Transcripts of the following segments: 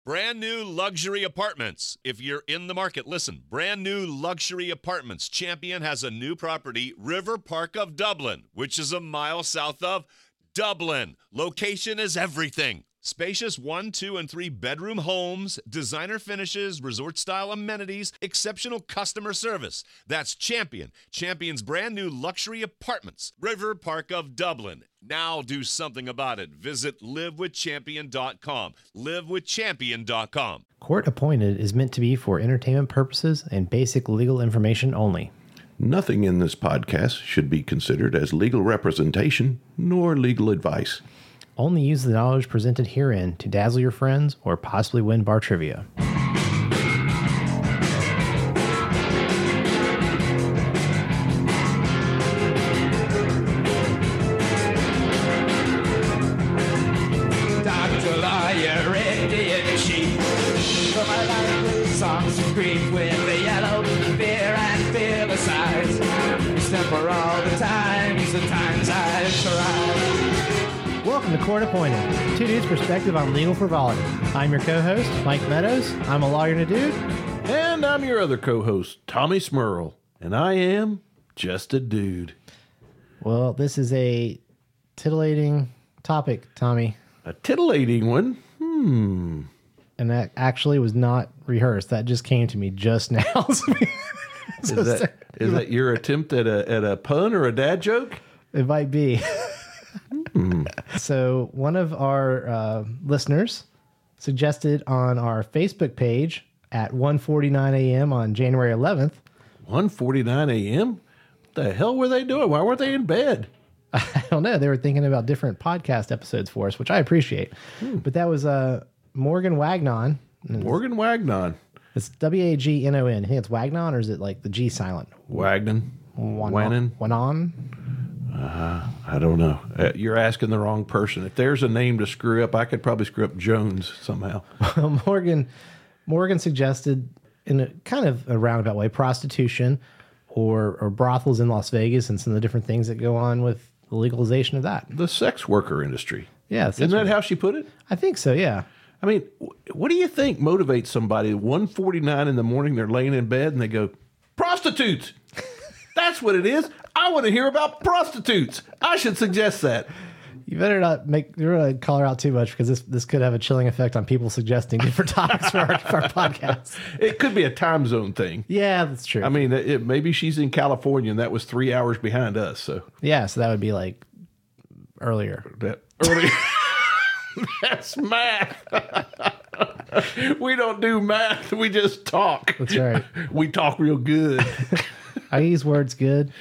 Brand new luxury apartments. If you're in the market, listen. Brand new luxury apartments. Champion has a new property, River Park of Dublin, which is a mile south of Dublin. Location is everything. Spacious 1, 2, and 3 bedroom homes, designer finishes, resort-style amenities, exceptional customer service. That's Champion. Champion's brand new luxury apartments, River Park of Dublin. Now do something about it. Visit livewithchampion.com. Livewithchampion.com. Court appointed is meant to be for entertainment purposes and basic legal information only. Nothing in this podcast should be considered as legal representation nor legal advice. Only use the knowledge presented herein to dazzle your friends or possibly win bar trivia. Dr. Lawyer, Indian sheep. For my life with songs of grief, with the yellow fear and fearless eyes. Stand for all the times I've tried. Welcome to Court Appointed, two dudes' perspective on legal frivolity. I'm your co-host, Mike Meadows. I'm a lawyer and a dude. And I'm your other co-host, Tommy Smurl. And I am just a dude. Well, this is a titillating topic, Tommy. A titillating one? And that actually was not rehearsed. That just came to me just now. Is that your attempt at a pun or a dad joke? It might be. So one of our listeners suggested on our Facebook page at 1:49 a.m. on January 11th. 1:49 a.m.? What the hell were they doing? Why weren't they in bed? I don't know. They were thinking about different podcast episodes for us, which I appreciate. But that was Morgan Wagnon. Morgan Wagnon. It's Wagnon. I think it's Wagnon, or is it like the G silent? Wagnon. Wanon? I don't know. You're asking the wrong person. If there's a name to screw up, I could probably screw up Jones somehow. Morgan suggested, in a kind of a roundabout way, prostitution or brothels in Las Vegas and some of the different things that go on with the legalization of that. The sex worker industry. Yeah. Isn't that how she put it? I think so, yeah. I mean, what do you think motivates somebody? 1:49 in the morning, they're laying in bed and they go, prostitutes. That's what it is. I want to hear about prostitutes. I should suggest that. You better not call her out too much, because this could have a chilling effect on people suggesting different topics for our podcast. It could be a time zone thing. Yeah, that's true. I mean, maybe she's in California and that was 3 hours behind us. So yeah, so that would be like earlier. That's math. We don't do math. We just talk. That's right. We talk real good. I use words good.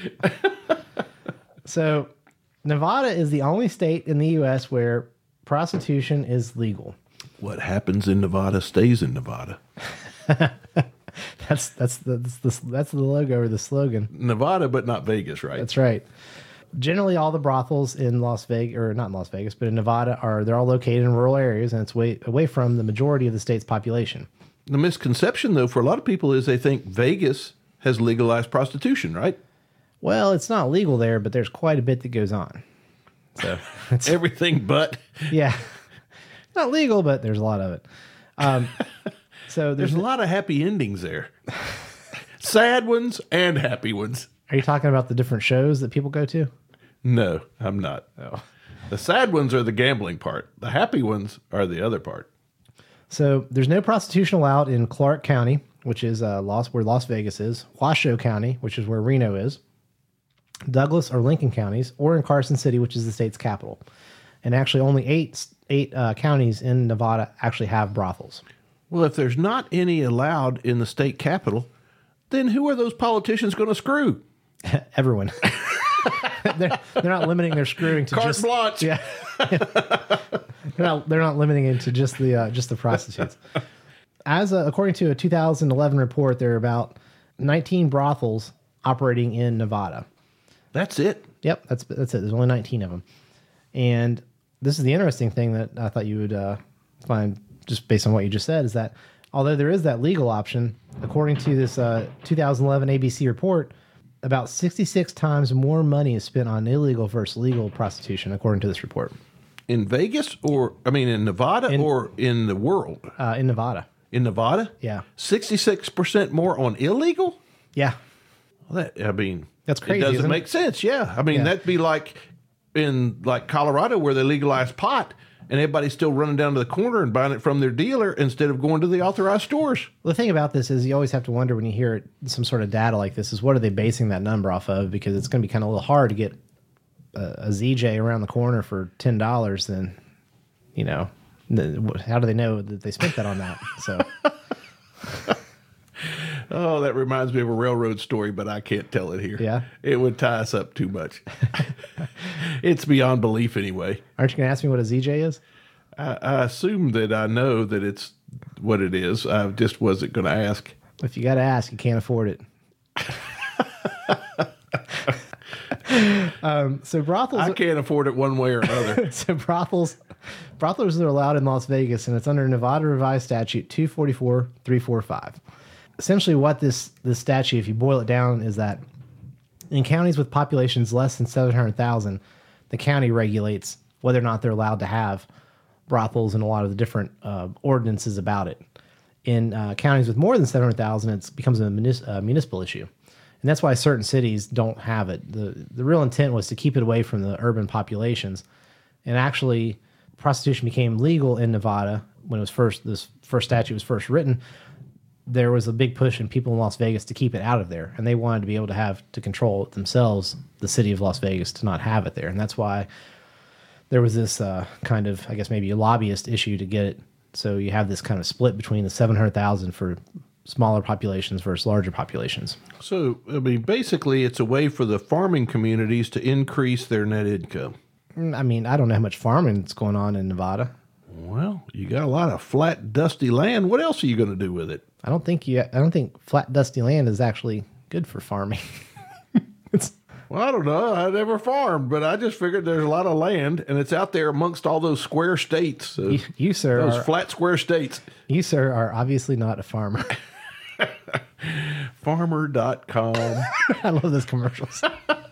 So Nevada is the only state in the U.S. where prostitution is legal. What happens in Nevada stays in Nevada. That's the logo or the slogan. Nevada, but not Vegas, right? That's right. Generally, all the brothels in Las Vegas, or not in Las Vegas, but in Nevada, they're all located in rural areas, and it's away from the majority of the state's population. The misconception, though, for a lot of people is they think Vegas has legalized prostitution, right? Well, it's not legal there, but there's quite a bit that goes on. So it's everything but. Yeah. Not legal, but there's a lot of it. So there's a lot of happy endings there. Sad ones and happy ones. Are you talking about the different shows that people go to? No, I'm not. Oh. The sad ones are the gambling part. The happy ones are the other part. So there's no prostitution allowed in Clark County, which is where Las Vegas is, Washoe County, which is where Reno is, Douglas or Lincoln counties, or in Carson City, which is the state's capital. And actually only eight counties in Nevada actually have brothels. Well, if there's not any allowed in the state capital, then who are those politicians going to screw? Everyone. they're not limiting their screwing to carte blanche. Yeah. they're not limiting it to just the prostitutes. According to a 2011 report, there are about 19 brothels operating in Nevada. That's it. Yep, that's it. There's only 19 of them. And this is the interesting thing that I thought you would find, just based on what you just said, is that although there is that legal option, according to this 2011 ABC report, about 66 times more money is spent on illegal versus legal prostitution, according to this report. In Vegas in Nevada or in the world? In Nevada. In Nevada? Yeah. 66% more on illegal? Yeah. Well, That's crazy. It doesn't isn't make sense. Yeah. That'd be like in Colorado where they legalized pot and everybody's still running down to the corner and buying it from their dealer instead of going to the authorized stores. Well, the thing about this is you always have to wonder when you hear some sort of data like this is what are they basing that number off of? Because it's going to be kind of a little hard to get a ZJ around the corner for $10. Then, how do they know that they spent that on that? So, oh, that reminds me of a railroad story, but I can't tell it here. Yeah? It would tie us up too much. It's beyond belief anyway. Aren't you going to ask me what a ZJ is? I assume that I know that it's what it is. I just wasn't going to ask. If you got to ask, you can't afford it. So brothels. I can't afford it one way or another. So brothels are allowed in Las Vegas, and it's under Nevada Revised Statute 244-345. Essentially, what this statute, if you boil it down, is that in counties with populations less than 700,000, the county regulates whether or not they're allowed to have brothels and a lot of the different ordinances about it. In counties with more than 700,000, it becomes a municipal issue. And that's why certain cities don't have it. The real intent was to keep it away from the urban populations. And actually, prostitution became legal in Nevada when this first statute was first written. There was a big push in people in Las Vegas to keep it out of there. And they wanted to be able to control it themselves, the city of Las Vegas, to not have it there. And that's why there was this kind of, I guess, maybe a lobbyist issue to get it. So you have this kind of split between the 700,000 for smaller populations versus larger populations. So, basically, it's a way for the farming communities to increase their net income. I don't know how much farming is going on in Nevada. Well, you got a lot of flat, dusty land. What else are you going to do with it? I don't think flat, dusty land is actually good for farming. Well, I don't know. I never farmed, but I just figured there's a lot of land, and it's out there amongst all those square states. You sir, those flat, square states. You, sir, are obviously not a farmer. Farmer.com. I love those commercials.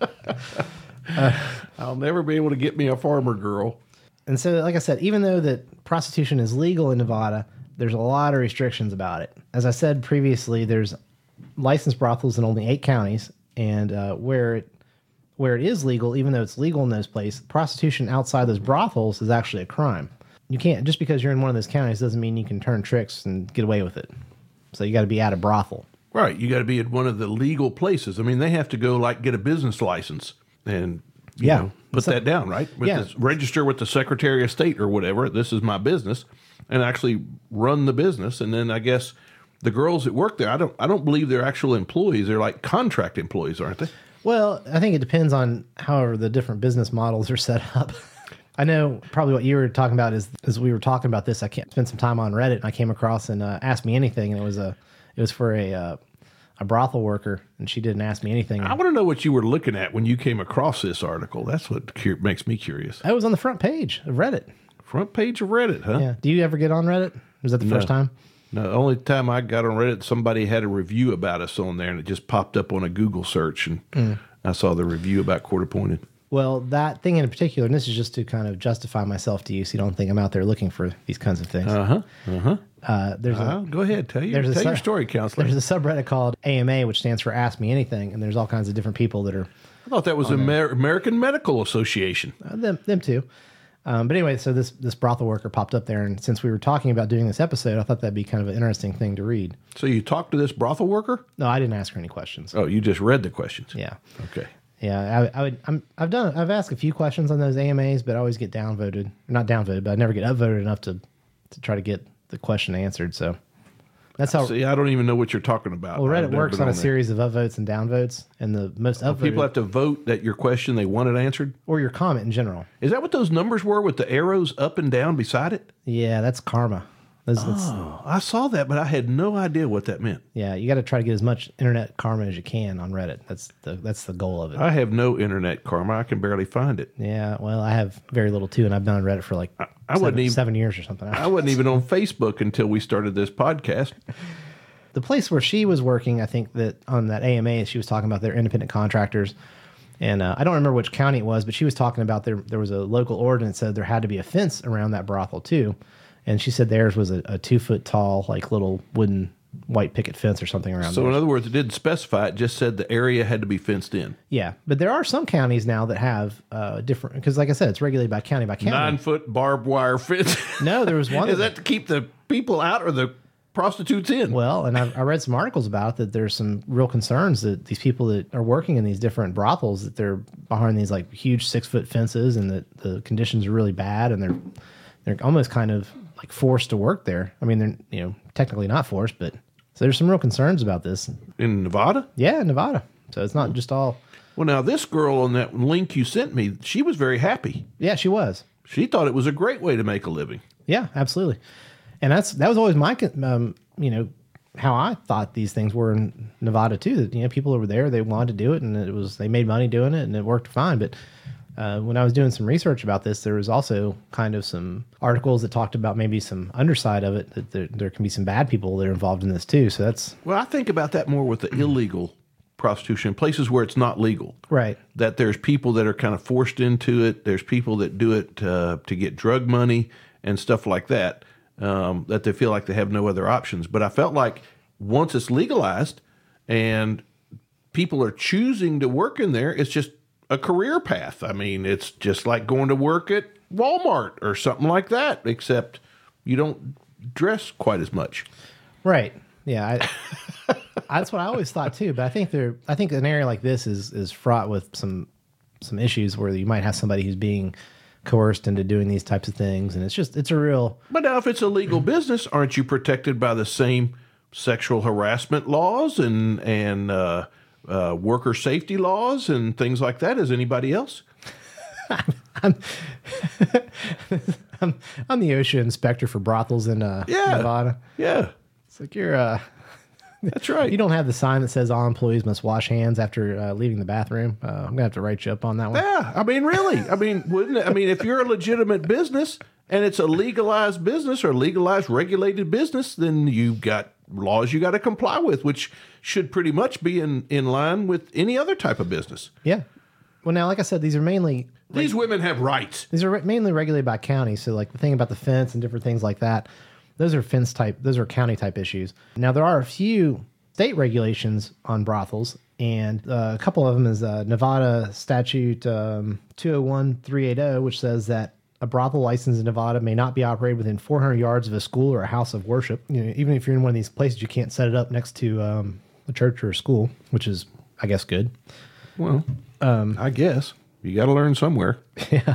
I'll never be able to get me a farmer girl. And so, like I said, even though that prostitution is legal in Nevada, there's a lot of restrictions about it. As I said previously, there's licensed brothels in only 8 counties, and where it is legal, even though it's legal in those places, prostitution outside those brothels is actually a crime. You can't, just because you're in one of those counties doesn't mean you can turn tricks and get away with it. So you got to be at a brothel. Right. You got to be at one of the legal places. They have to go get a business license and put that down, right? Register with the Secretary of State or whatever. This is my business, and actually run the business. And then I guess the girls that work there, I don't believe they're actual employees. They're like contract employees, aren't they? Well, I think it depends on how the different business models are set up. I know probably what you were talking about is as we were talking about this, I spent some time on Reddit and I came across and Ask Me Anything, and it was for a brothel worker, and she didn't ask me anything. I want to know what you were looking at when you came across this article. That's what makes me curious. I was on the front page of Reddit. Front page of Reddit, huh? Yeah. Do you ever get on Reddit? Was that the first time? No, the only time I got on Reddit, somebody had a review about us on there, and it just popped up on a Google search, and I saw the review about Court Appointed. Well, that thing in particular, and this is just to kind of justify myself to you, so you don't think I'm out there looking for these kinds of things. Go ahead, tell your story, counselor. There's a subreddit called AMA, which stands for Ask Me Anything, and there's all kinds of different people that are. I thought that was American Medical Association. Them too. But anyway, so this brothel worker popped up there, and since we were talking about doing this episode, I thought that'd be kind of an interesting thing to read. So you talked to this brothel worker? No, I didn't ask her any questions. Oh, you just read the questions? Yeah. Okay. Yeah, I've asked a few questions on those AMAs, but I always get downvoted. Not downvoted, but I never get upvoted enough to try to get the question answered. So that's how. See, I don't even know what you're talking about. Well, Reddit works on a series of upvotes and downvotes, and the most upvoted. People have to vote that your question they want it answered, or your comment in general. Is that what those numbers were with the arrows up and down beside it? Yeah, that's karma. I saw that, but I had no idea what that meant. Yeah, you got to try to get as much internet karma as you can on Reddit. That's the goal of it. I have no internet karma. I can barely find it. Yeah, well, I have very little too, and I've been on Reddit for like 7 years or something. I wasn't even on Facebook until we started this podcast. The place where she was working, I think that on that AMA, she was talking about their independent contractors, And I don't remember which county it was, but she was talking about there was a local ordinance that said there had to be a fence around that brothel too. And she said theirs was a 2 foot tall, like little wooden white picket fence or something around So there. in other words, it didn't specify. It just said the area had to be fenced in. Yeah, but there are some counties now that have different, because like I said, it's regulated by county by county. 9 foot barbed wire fence. No, there was one. Is that to keep the people out or the prostitutes in? Well, and I read some articles about it, that there's some real concerns that these people that are working in these different brothels, that they're behind these like huge 6 foot fences, and that the conditions are really bad, and they're almost kind of like forced to work there. I mean, they're technically not forced, but so there's some real concerns about this. In Nevada? Yeah, in Nevada. So it's not just all. Well, now this girl on that link you sent me, she was very happy. Yeah, she was. She thought it was a great way to make a living. Yeah, absolutely. And that was always my, how I thought these things were in Nevada too. That people over there, they wanted to do it, and they made money doing it, and it worked fine. But when I was doing some research about this, there was also kind of some articles that talked about maybe some underside of it, that there can be some bad people that are involved in this too. So that's Well, I think about that more with the illegal prostitution, places where it's not legal. right. That there's people that are kind of forced into it. There's people that do it to get drug money and stuff like that, that they feel like they have no other options. But I felt like once it's legalized and people are choosing to work in there, it's just a career path. I mean, it's just like going to work at Walmart or something like that, except you don't dress quite as much. Right. Yeah. That's what I always thought too. But I think an area like this is fraught with some issues where you might have somebody who's being coerced into doing these types of things, and it's a real. But now, if it's a legal business, aren't you protected by the same sexual harassment laws and worker safety laws and things like that as anybody else? I'm the OSHA inspector for brothels in Nevada. Yeah, It's like you're that's right. you don't have the sign that says all employees must wash hands after leaving the bathroom. I'm gonna have to write you up on that one. Yeah, I mean, really. I mean, wouldn't it? I mean, if you're a legitimate business and it's a legalized business or legalized regulated business, then you've got laws you got to comply with, which should pretty much be in line with any other type of business. Yeah. Well, now, like I said, these are mainly mainly regulated by county. So, like the thing about the fence and different things like that, those are those are county type issues. Now, there are a few state regulations on brothels, and a couple of them is Nevada Statute 201380, which says that a brothel license in Nevada may not be operated within 400 yards of a school or a house of worship. Even if you're in one of these places, you can't set it up next to a church or a school, which is, I guess, good. Well, I guess you got to learn somewhere. Yeah.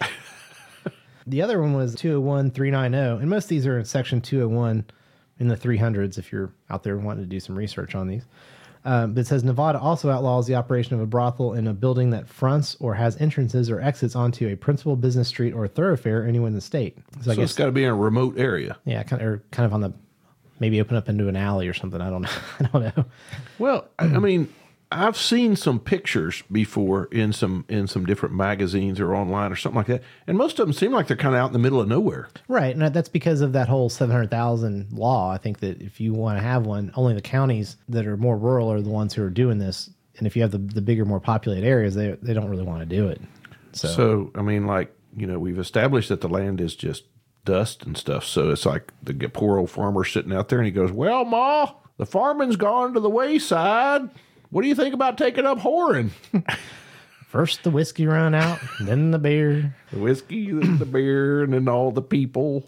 The other one was 201390, and most of these are in section 201 in the 300s if you're out there wanting to do some research on these. But it says Nevada also outlaws the operation of a brothel in a building that fronts or has entrances or exits onto a principal business street or thoroughfare anywhere in the state. So I guess It's got to be in a remote area. yeah, kind of on the maybe open up into an alley or something. I don't know. I don't know. Well, I mean, I've seen some pictures before in some different magazines or online or something like that, and most of them seem like they're kind of out in the middle of nowhere. Right, and that's because of that whole 700,000 law. I think that if you want to have one, only the counties that are more rural are the ones who are doing this, and if you have the bigger, more populated areas, they don't really want to do it. So I mean, like, we've established that the land is just dust and stuff. So it's like the poor old farmer sitting out there, and he goes, "Well, Ma, the farming's gone to the wayside. What do you think about taking up whoring?" First the whiskey run out, then the beer. The whiskey, then the beer, and then all the people.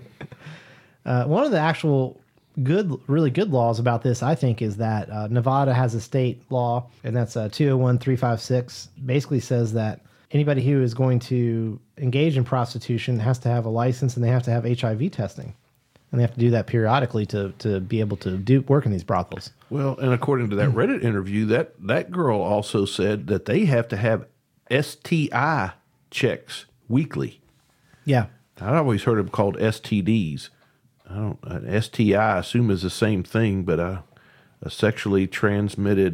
One of the actual really good laws about this, I think, is that Nevada has a state law, and that's 201356. Basically says that anybody who is going to engage in prostitution has to have a license, and they have to have HIV testing. And they have to do that periodically to be able to work in these brothels. Well, and according to that Reddit interview, that girl also said that they have to have STI checks weekly. Yeah. I'd always heard them called STDs. STI, I assume, is the same thing, but a sexually transmitted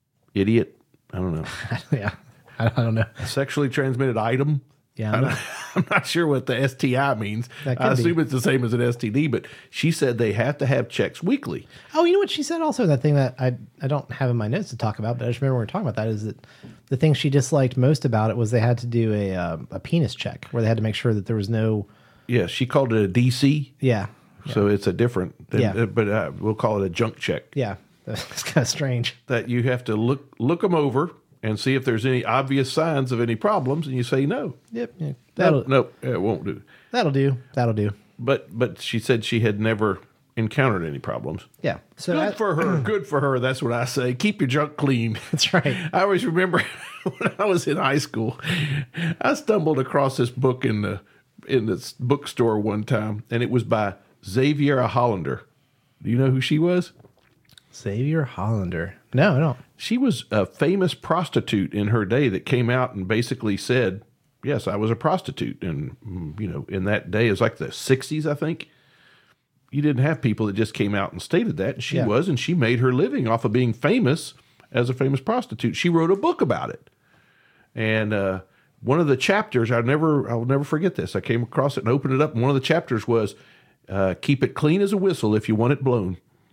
idiot. I don't know. Yeah. I don't know. A sexually transmitted item. Yeah. I'm not sure what the STI means. That I could be. assume it's the same as an STD, but she said they have to have checks weekly. Oh, you know what she said also? That thing that I don't have in my notes to talk about, but I just remember we were talking about that, is that the thing she disliked most about it was they had to do a penis check where they had to make sure that there was no... Yeah, she called it a DC. Yeah. So it's a different, Yeah. but we'll call it a junk check. Yeah. It's kind of strange. That you have to look them over and see if there's any obvious signs of any problems, and you say no. Yep. Yeah. No, it won't do. That'll do. That'll do. But she said she had never encountered any problems. Yeah. So Good for her. Good for her. That's what I say. Keep your junk clean. That's right. I always remember when I was in high school, I stumbled across this book in this bookstore one time, and it was by Xavier Hollander. Do you know who she was? Xavier Hollander. No, I don't. She was a famous prostitute in her day that came out and basically said, yes, I was a prostitute. And, in that day, it was like the 60s, I think. You didn't have people that just came out and stated that. And she was, and she made her living off of being famous as a famous prostitute. She wrote a book about it. And one of the chapters, I'll never forget this. I came across it and opened it up. And one of the chapters was, keep it clean as a whistle if you want it blown.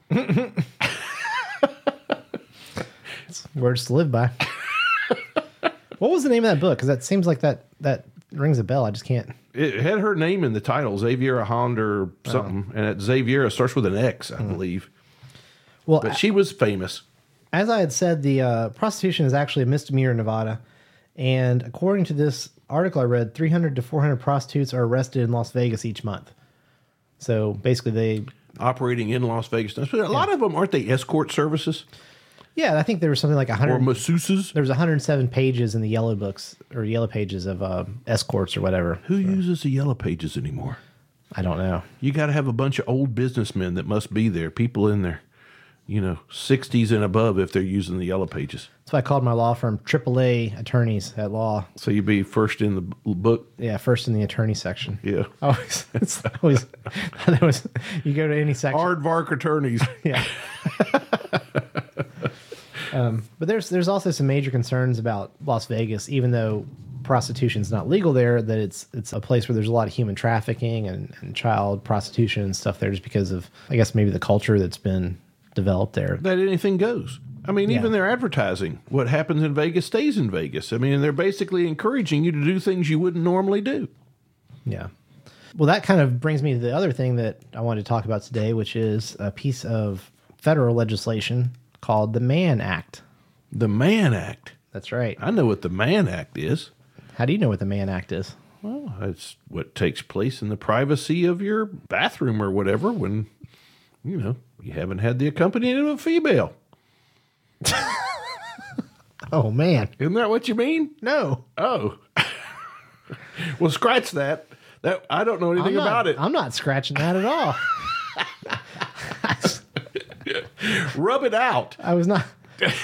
Words to live by. What was the name of that book? Because that seems like that rings a bell. I just can't. It had her name in the title, Xavier Hollander something. And at Xavier, it starts with an X, I believe. Well, But she was famous. as I had said, the prostitution is actually a misdemeanor in Nevada. And according to this article I read, 300 to 400 prostitutes are arrested in Las Vegas each month. So basically they... Operating in Las Vegas. A lot of them, aren't they escort services? Yeah, I think there was something like 100... Or masseuses? There was 107 pages in the yellow books, or yellow pages of escorts or whatever. Who uses the yellow pages anymore? I don't know. You got to have a bunch of old businessmen that must be there, people in their, 60s and above if they're using the yellow pages. That's why I called my law firm AAA attorneys at law. So you'd be first in the book? Yeah, first in the attorney section. Yeah. Always. It's always... you go to any section. Aardvark attorneys. Yeah. But there's also some major concerns about Las Vegas, even though prostitution's not legal there, that it's a place where there's a lot of human trafficking and child prostitution and stuff there, just because of, I guess, maybe the culture that's been developed there. That anything goes. I mean, even their advertising, what happens in Vegas stays in Vegas. I mean, they're basically encouraging you to do things you wouldn't normally do. Yeah. Well, that kind of brings me to the other thing that I wanted to talk about today, which is a piece of federal legislation called the Mann Act. The Mann Act. That's right. I know what the Mann Act is. How do you know what the Mann Act is? Well, it's what takes place in the privacy of your bathroom or whatever when, you haven't had the accompaniment of a female. Oh, man. Isn't that what you mean? No. Oh. Well, scratch that. I don't know anything about it. I'm not scratching that at all. Rub it out. I was not.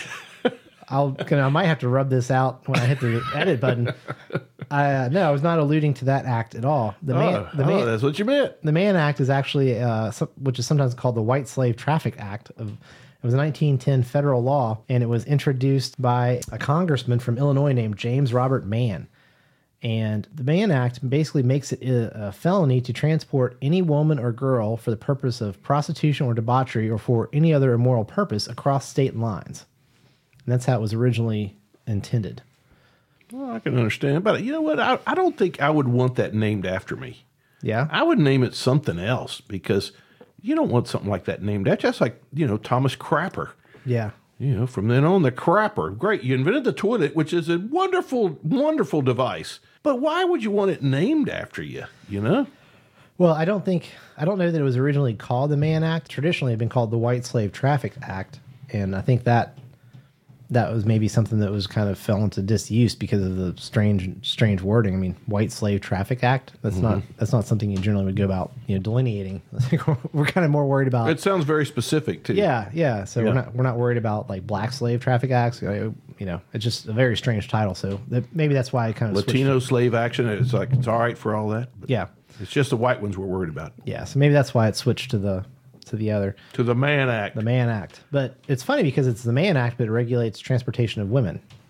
I might have to rub this out when I hit the edit button. No, I was not alluding to that act at all. That's what you meant. The Mann Act is actually, which is sometimes called the White Slave Traffic Act. It was a 1910 federal law, and it was introduced by a congressman from Illinois named James Robert Mann. And the Mann Act basically makes it a felony to transport any woman or girl for the purpose of prostitution or debauchery or for any other immoral purpose across state lines. And that's how it was originally intended. Well, I can understand. But you know what? I don't think I would want that named after me. Yeah? I would name it something else because you don't want something like that named after. That's like, Thomas Crapper. Yeah. From then on, the Crapper. Great. You invented the toilet, which is a wonderful, wonderful device. But why would you want it named after you, Well, I don't know that it was originally called the Mann Act. Traditionally, it had been called the White Slave Traffic Act. And I think that was maybe something that was kind of fell into disuse because of the strange wording. I mean, White Slave Traffic Act. That's not something you generally would go about, delineating. We're kind of more worried about. It sounds very specific too. Yeah. So we're not worried about like Black Slave Traffic Acts. It's just a very strange title. So maybe that's why I kind of Latino slave action. It's like it's all right for all that. But yeah. It's just the white ones we're worried about. Yeah. So maybe that's why it switched to the other. To the Mann Act. The Mann Act. But it's funny because it's the Mann Act, but it regulates transportation of women.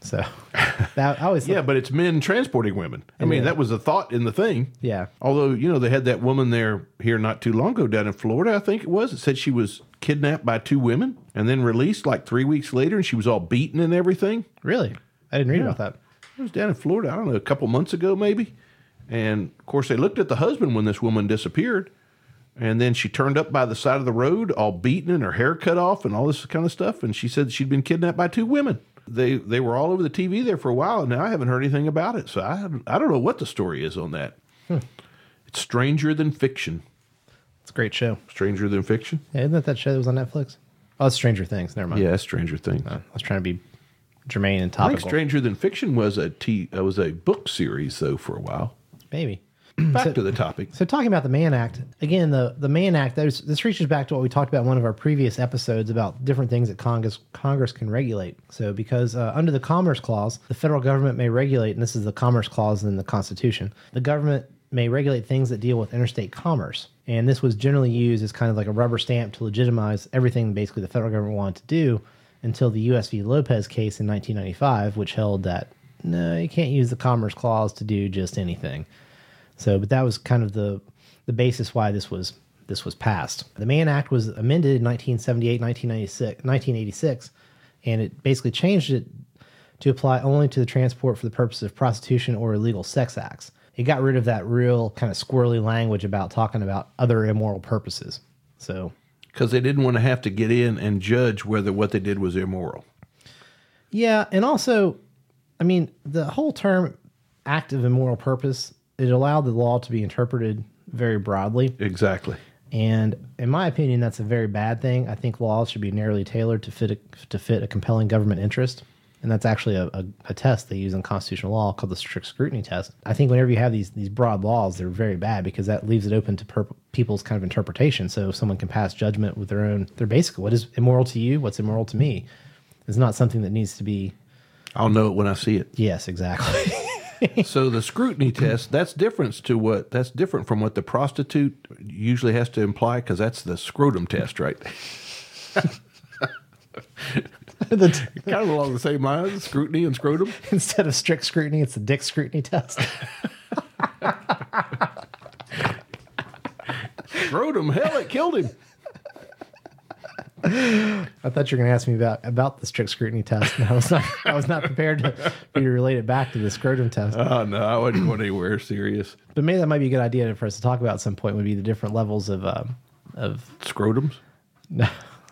So that I always Yeah, but it's men transporting women. I mean, that was a thought in the thing. Yeah. Although, they had that woman there here not too long ago down in Florida, I think it was. It said she was kidnapped by 2 women and then released like 3 weeks later, and she was all beaten and everything. Really, I didn't read about that. It was down in Florida, I don't know, a couple months ago maybe. And, of course, they looked at the husband when this woman disappeared. And then she turned up by the side of the road, all beaten and her hair cut off and all this kind of stuff. And she said she'd been kidnapped by 2 women. They were all over the TV there for a while, and now I haven't heard anything about it. So I don't know what the story is on that. It's Stranger Than Fiction. It's a great show. Stranger Than Fiction? Yeah, isn't that show that was on Netflix? Oh, it's Stranger Things. Never mind. Yeah, Stranger Things. I was trying to be germane and I think topical. Stranger Than Fiction was a book series, though, for a while. Maybe. Back to the topic. So talking about the Mann Act, again, the Mann Act, this reaches back to what we talked about in one of our previous episodes about different things that Congress can regulate. So because under the Commerce Clause, the federal government may regulate, and this is the Commerce Clause in the Constitution, the government may regulate things that deal with interstate commerce. And this was generally used as kind of like a rubber stamp to legitimize everything basically the federal government wanted to do until the U.S. v. Lopez case in 1995, which held that, no, you can't use the Commerce Clause to do just anything. So, but that was kind of the basis why this was passed. The Mann Act was amended in 1978, 1986, and it basically changed it to apply only to the transport for the purpose of prostitution or illegal sex acts. It got rid of that real kind of squirrely language about talking about other immoral purposes. So, because they didn't want to have to get in and judge whether what they did was immoral. Yeah, and also, I mean, the whole term act of immoral purpose, it allowed the law to be interpreted very broadly. Exactly. And in my opinion, that's a very bad thing. I think laws should be narrowly tailored to fit a compelling government interest. And that's actually a test they use in constitutional law called the strict scrutiny test. I think whenever you have these broad laws, they're very bad because that leaves it open to people's kind of interpretation. So someone can pass judgment with their basically, what is immoral to you, what's immoral to me, is not something that needs to be. I'll know it when I see it. Yes, exactly. So the scrutiny test, that's different from what the prostitute usually has to imply, because that's the scrotum test, right? Kind of along the same lines, scrutiny and scrotum. Instead of strict scrutiny, it's the dick scrutiny test. Scrotum, hell, it killed him. I thought you were going to ask me about the strict scrutiny test. And I was not prepared for you to relate it back to the scrotum test. Oh, no, I wasn't going anywhere serious. But maybe that might be a good idea for us to talk about at some point, would be the different levels of Scrotums? No,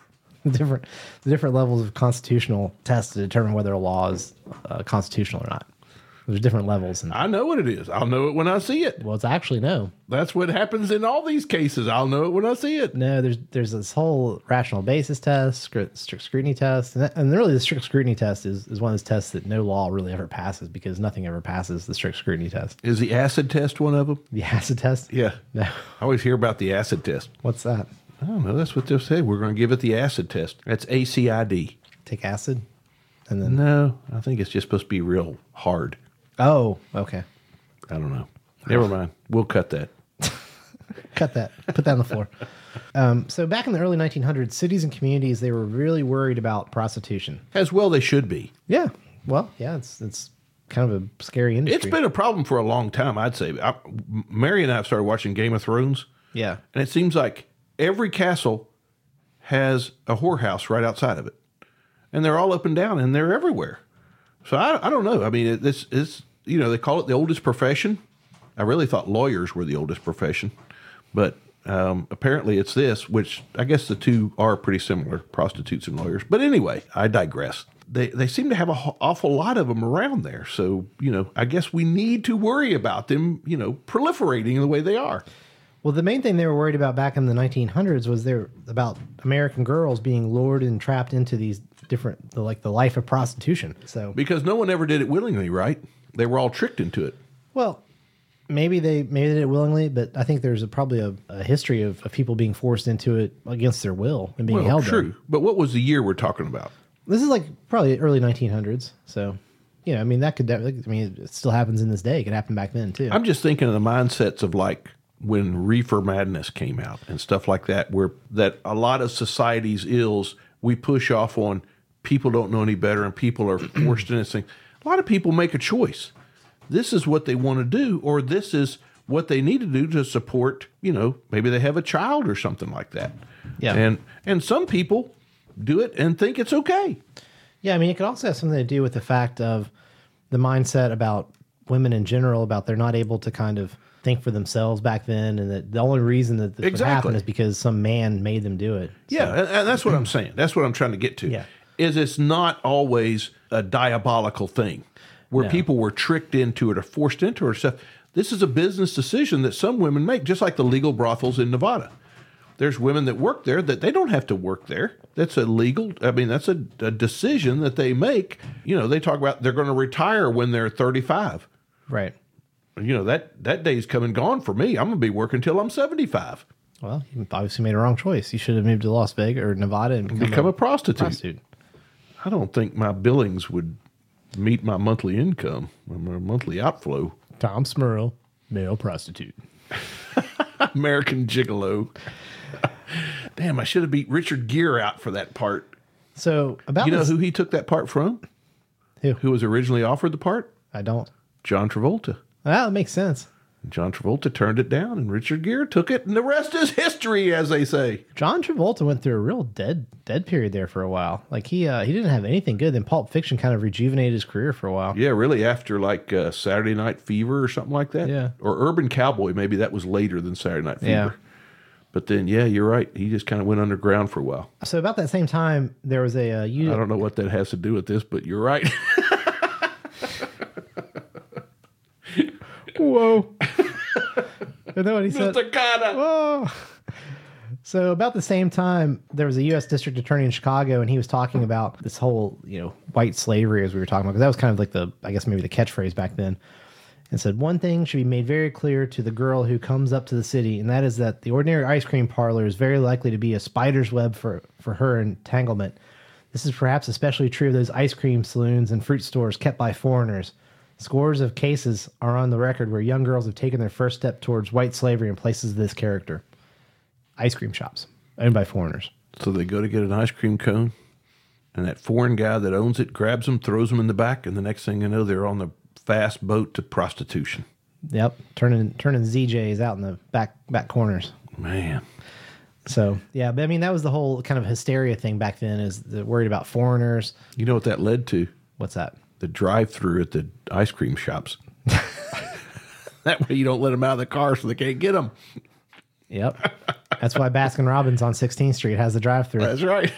the different levels of constitutional tests to determine whether a law is constitutional or not. There's different levels. I know what it is. I'll know it when I see it. Well, it's actually no. That's what happens in all these cases. I'll know it when I see it. No, there's this whole rational basis test, strict scrutiny test, and really the strict scrutiny test is one of those tests that no law really ever passes because nothing ever passes the strict scrutiny test. Is the acid test one of them? The acid test? Yeah. No. I always hear about the acid test. What's that? I don't know. That's what they'll say. We're going to give it the acid test. That's ACID. Take acid? And then No, I think it's just supposed to be real hard. Oh, okay. I don't know. Never mind. We'll cut that. Cut that. Put that on the floor. So back in the early 1900s, cities and communities, they were really worried about prostitution. As well they should be. Yeah. Well, yeah, it's kind of a scary industry. It's been a problem for a long time, I'd say. Mary and I have started watching Game of Thrones. Yeah. And it seems like every castle has a whorehouse right outside of it. And they're all up and down, and they're everywhere. So I don't know. I mean, this is, they call it the oldest profession. I really thought lawyers were the oldest profession. But apparently it's this, which I guess the two are pretty similar, prostitutes and lawyers. But anyway, I digress. They seem to have an awful lot of them around there. So, I guess we need to worry about them, proliferating the way they are. Well, the main thing they were worried about back in the 1900s was about American girls being lured and trapped into these different, like the life of prostitution. So because no one ever did it willingly, right? They were all tricked into it. Well, maybe they did it willingly, but I think there's probably a history of people being forced into it against their will and being held there. True. But what was the year we're talking about? This is like probably early 1900s. So, I mean, it still happens in this day. It could happen back then too. I'm just thinking of the mindsets of like when Reefer Madness came out and stuff like that, where that a lot of society's ills we push off on people don't know any better and people are forced into this thing. A lot of people make a choice. This is what they want to do, or this is what they need to do to support, maybe they have a child or something like that. Yeah. And some people do it and think it's okay. Yeah, I mean, it could also have something to do with the fact of the mindset about women in general, about they're not able to kind of think for themselves back then, and that the only reason that this would happen is because some man made them do it. So. Yeah, and that's what I'm saying. That's what I'm trying to get to. Yeah. Is it's not always a diabolical thing where people were tricked into it or forced into it or stuff. This is a business decision that some women make, just like the legal brothels in Nevada. There's women that work there that they don't have to work there. That's a legal, that's a decision that they make. They talk about they're going to retire when they're 35. Right. That day's come and gone for me. I'm going to be working until I'm 75. Well, you obviously made a wrong choice. You should have moved to Las Vegas or Nevada and become a prostitute. I don't think my billings would meet my monthly income or my monthly outflow. Tom Smurl, male prostitute. American Gigolo. Damn, I should have beat Richard Gere out for that part. So about who he took that part from? Who was originally offered the part? I don't. John Travolta. Well, it makes sense. John Travolta turned it down, and Richard Gere took it, and the rest is history, as they say. John Travolta went through a real dead period there for a while. Like he didn't have anything good. Then Pulp Fiction kind of rejuvenated his career for a while. Yeah, really, after like Saturday Night Fever or something like that. Yeah. Or Urban Cowboy, maybe that was later than Saturday Night Fever. Yeah. But then, yeah, you're right. He just kind of went underground for a while. So about that same time, there was a... I don't know what that has to do with this, but you're right. Whoa. I know what he said. Mr. Carter. Whoa. So about the same time, there was a U.S. district attorney in Chicago, and he was talking about this whole, white slavery, as we were talking about, because that was kind of like maybe the catchphrase back then. And said, one thing should be made very clear to the girl who comes up to the city, and that is that the ordinary ice cream parlor is very likely to be a spider's web for her entanglement. This is perhaps especially true of those ice cream saloons and fruit stores kept by foreigners. Scores of cases are on the record where young girls have taken their first step towards white slavery in places of this character. Ice cream shops owned by foreigners. So they go to get an ice cream cone, and that foreign guy that owns it grabs them, throws them in the back, and the next thing you know, they're on the fast boat to prostitution. Yep, turning ZJs out in the back corners. Man. So, yeah, but I mean, that was the whole kind of hysteria thing back then, is the worried about foreigners. You know what that led to? What's that? The drive-through at the ice cream shops. That way you don't let them out of the car so they can't get them. Yep. That's why Baskin Robbins on 16th Street has the drive-through. That's right.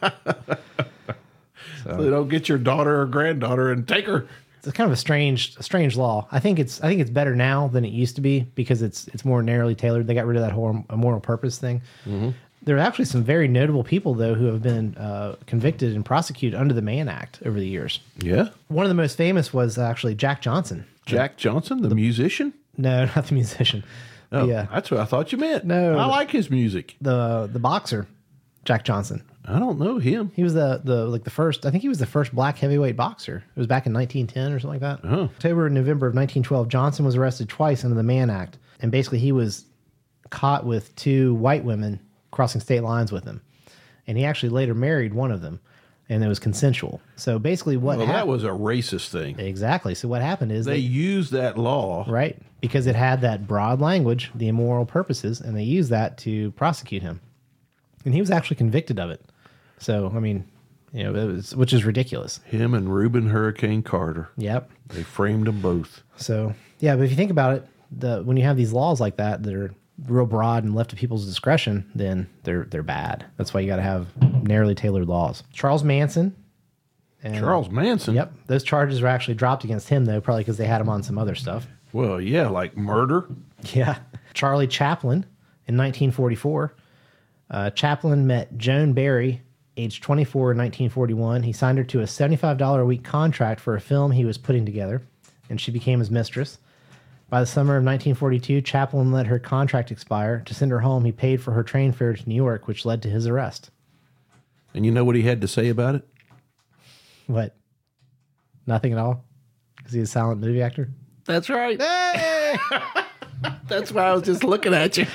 So they don't get your daughter or granddaughter and take her. It's kind of a strange law. I think it's better now than it used to be because it's more narrowly tailored. They got rid of that whole moral purpose thing. Mm-hmm. There are actually some very notable people, though, who have been convicted and prosecuted under the Mann Act over the years. Yeah. One of the most famous was actually Jack Johnson. Jack Johnson, the musician? No, not the musician. Oh, yeah. That's what I thought you meant. No. I like his music. The boxer, Jack Johnson. I don't know him. He was the first, I think he was the first black heavyweight boxer. It was back in 1910 or something like that. Oh. October and November of 1912, Johnson was arrested twice under the Mann Act. And basically he was caught with two white women crossing state lines with him. And he actually later married one of them. And it was consensual. So basically that was a racist thing. Exactly. So what happened is they used that law. Right. Because it had that broad language, the immoral purposes, and they used that to prosecute him. And he was actually convicted of it. So, I mean, which is ridiculous. Him and Reuben Hurricane Carter. Yep. They framed them both. So, yeah, but if you think about it, when you have these laws like that are real broad and left to people's discretion, then they're bad. That's why you got to have narrowly tailored laws. Charles Manson. Charles Manson? Yep. Those charges were actually dropped against him, though, probably because they had him on some other stuff. Well, yeah, like murder. Yeah. Charlie Chaplin in 1944. Chaplin met Joan Barry, age 24 in 1941. He signed her to a $75 a week contract for a film he was putting together, and she became his mistress. By the summer of 1942, Chaplin let her contract expire. To send her home, he paid for her train fare to New York, which led to his arrest. And you know what he had to say about it? What? Nothing at all? Because he's a silent movie actor? That's right. Hey! That's why I was just looking at you.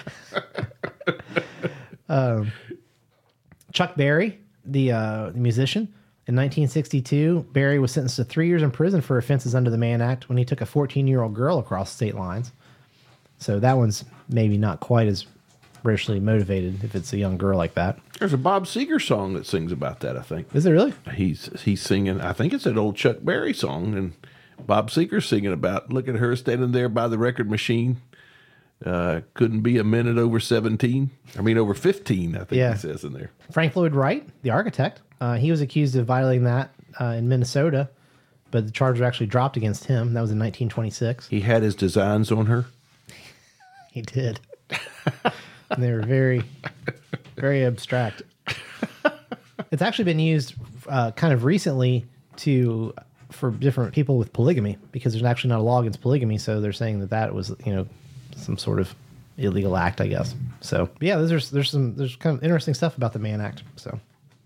Chuck Berry, the musician, In 1962, Barry was sentenced to 3 years in prison for offenses under the Mann Act when he took a 14-year-old girl across state lines. So that one's maybe not quite as racially motivated if it's a young girl like that. There's a Bob Seger song that sings about that, I think. Is it really? He's singing, I think it's an old Chuck Berry song, and Bob Seger's singing about, look at her standing there by the record machine. Couldn't be a minute over 17. I mean, over 15, I think he says in there. Frank Lloyd Wright, the architect, he was accused of violating that in Minnesota, but the charge was actually dropped against him. That was in 1926. He had his designs on her. He did. And they were very, very abstract. It's actually been used kind of recently for different people with polygamy, because there's actually not a law against polygamy. So they're saying that was, some sort of illegal act, I guess. So yeah, there's kind of interesting stuff about the Mann Act. So,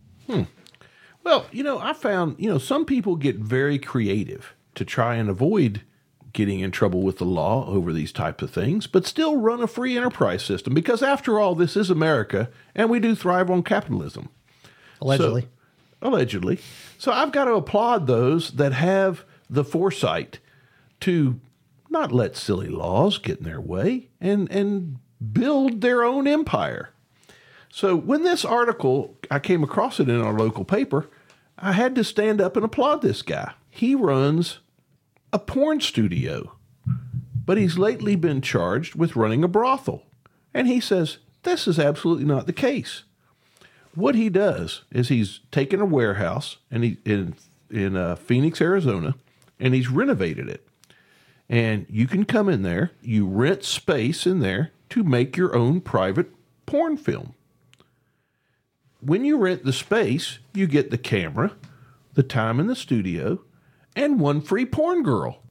Well, I found, some people get very creative to try and avoid getting in trouble with the law over these types of things, but still run a free enterprise system, because after all, this is America and we do thrive on capitalism. allegedly. Allegedly. So I've got to applaud those that have the foresight to not let silly laws get in their way and build their own empire. So when this article, I came across it in our local paper, I had to stand up and applaud this guy. He runs a porn studio, but he's lately been charged with running a brothel. And he says, this is absolutely not the case. What he does is he's taken a warehouse and in Phoenix, Arizona, and he's renovated it. And you can come in there, you rent space in there to make your own private porn film. When you rent the space, you get the camera, the time in the studio, and one free porn girl.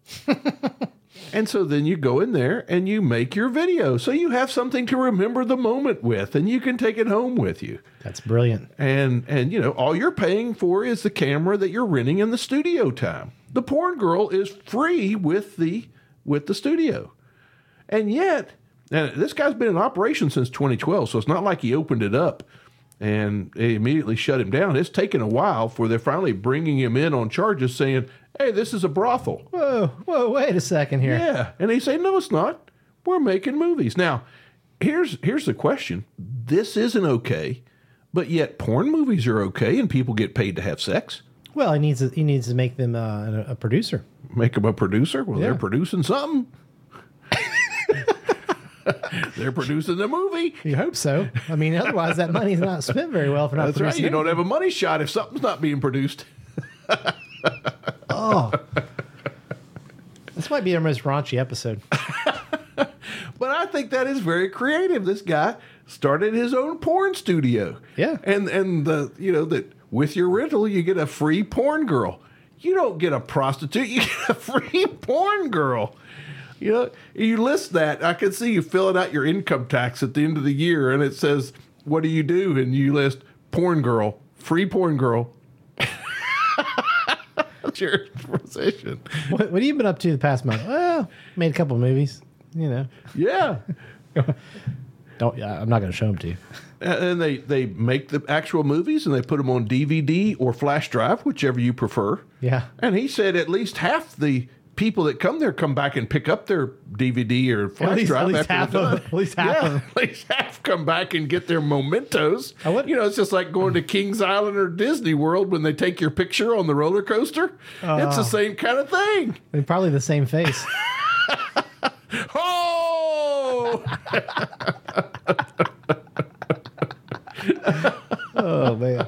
And so then you go in there and you make your video. So you have something to remember the moment with, and you can take it home with you. That's brilliant. And all you're paying for is the camera that you're renting in the studio time. The porn girl is free with the studio. And yet, and this guy's been in operation since 2012, so it's not like he opened it up and they immediately shut him down. It's taken a while for they're finally bringing him in on charges saying, hey, this is a brothel. Whoa, wait a second here. Yeah. And they say, no, it's not. We're making movies. Now, here's the question. This isn't okay, but yet porn movies are okay and people get paid to have sex. Well, he needs to make them a producer. Make them a producer? Well, Yeah. They're producing something. They're producing the movie. You hope so. I mean, otherwise that money's not spent very well for not That's right. producing You don't anything. have a money shot if something's not being produced. Oh. This might be our most raunchy episode. But I think that is very creative. This guy started his own porn studio. Yeah. And that with your rental you get a free porn girl. You don't get a prostitute, you get a free porn girl. You list that. I can see you filling out your income tax at the end of the year, and it says, what do? And you list porn girl, free porn girl. That's your position. What have you been up to the past month? Well, made a couple of movies. Yeah. I'm not going to show them to you. And they make the actual movies, and they put them on DVD or flash drive, whichever you prefer. Yeah. And he said at least half the people that come there come back and pick up their DVD or flash drive. At least half come back and get their mementos. I would- It's just like going to Kings Island or Disney World when they take your picture on the roller coaster. It's the same kind of thing. And probably the same face. Oh! Oh, man.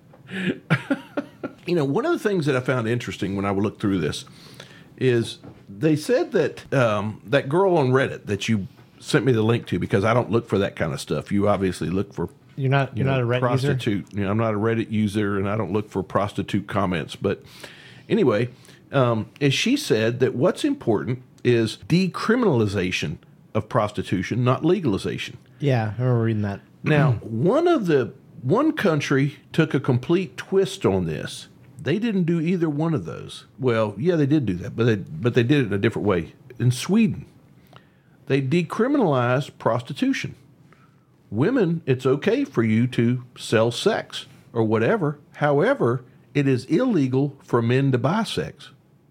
One of the things that I found interesting when I looked through this is they said that that girl on Reddit that you sent me the link to, because I don't look for that kind of stuff. You obviously look for You're not a Reddit prostitute. user? I'm not a Reddit user, and I don't look for prostitute comments. But anyway, as she said, that what's important is decriminalization of prostitution, not legalization. Yeah, I remember reading that. Now, one country took a complete twist on this. They didn't do either one of those. Well, yeah, they did do that, but they did it in a different way. In Sweden, they decriminalized prostitution. Women, it's okay for you to sell sex or whatever. However, it is illegal for men to buy sex.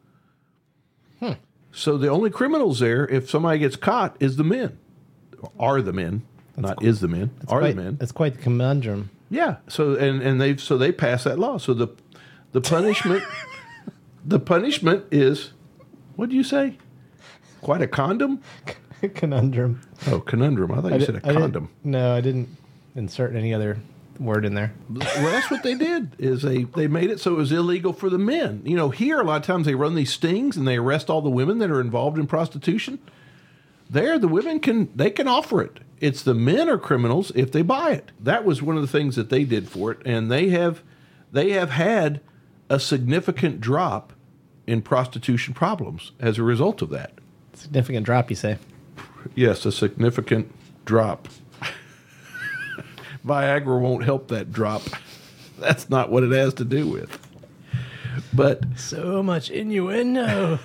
So the only criminals there, if somebody gets caught, is the men. Are the men. Not is the men. Are the men. It's quite the conundrum. Yeah. So they pass that law. So the punishment the punishment is, what do you say? Quite a condom? Conundrum. Oh, conundrum. I thought you said a condom. No, I didn't insert any other word in there. Well, that's what they did. Is they made it so it was illegal for the men. You know, here a lot of times they run these stings and they arrest all the women that are involved in prostitution. There, the women can offer it. It's the men are criminals if they buy it. That was one of the things that they did for it, and they have had a significant drop in prostitution problems as a result of that. Significant drop, you say? Yes, a significant drop. Viagra won't help that drop. That's not what it has to do with. But so much innuendo.